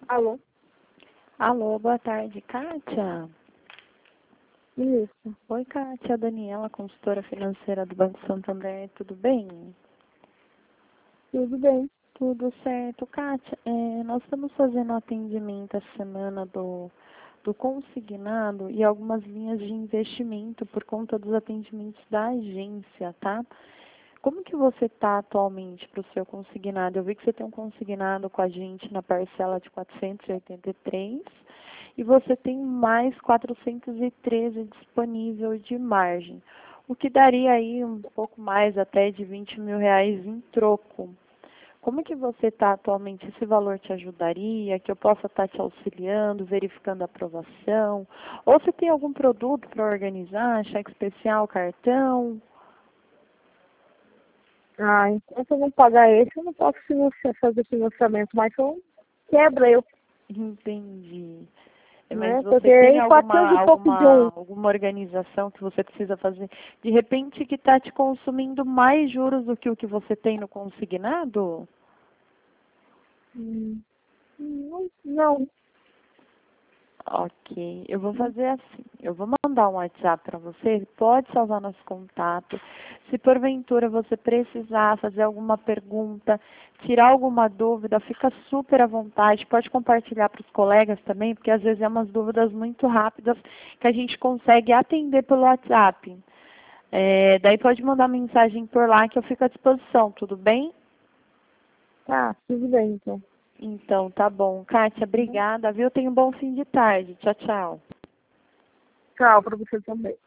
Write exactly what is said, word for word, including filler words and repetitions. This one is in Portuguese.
Alô? Alô, boa tarde, Kátia. Isso. Oi, Kátia, Daniela, consultora financeira do Banco Santander, tudo bem? Tudo bem. Tudo certo. Kátia, é, nós estamos fazendo atendimento essa semana do, do consignado e algumas linhas de investimento por conta dos atendimentos da agência, tá? Como que você está atualmente para o seu consignado? Eu vi que você tem um consignado com a gente na parcela de quatrocentos e oitenta e três e você tem mais quatrocentos e treze disponível de margem, o que daria aí um pouco mais até de vinte mil reais em troco. Como que você está atualmente? Esse valor te ajudaria? Que eu possa estar te auxiliando, verificando a aprovação? Ou se tem algum produto para organizar, cheque especial, cartão? Ah, enquanto eu não pagar esse, eu não posso financiar, fazer financiamento, mas eu quebra eu, Entendi. É, mas né? você Porque tem aí alguma, quatrocentos e pouco de alguma, um. alguma organização que você precisa fazer, de repente, que está te consumindo mais juros do que o que você tem no consignado? Hum, Não, não. Ok, eu vou fazer assim, eu vou mandar um WhatsApp para você, pode salvar nosso contato. Se porventura você precisar fazer alguma pergunta, tirar alguma dúvida, fica super à vontade, pode compartilhar para os colegas também, porque às vezes é umas dúvidas muito rápidas que a gente consegue atender pelo WhatsApp. É, daí pode mandar mensagem por lá que eu fico à disposição, tudo bem? Tá, tudo bem, então. Então, tá bom. Kátia, obrigada, viu? Tenha um bom fim de tarde. Tchau, tchau. Tchau pra você também.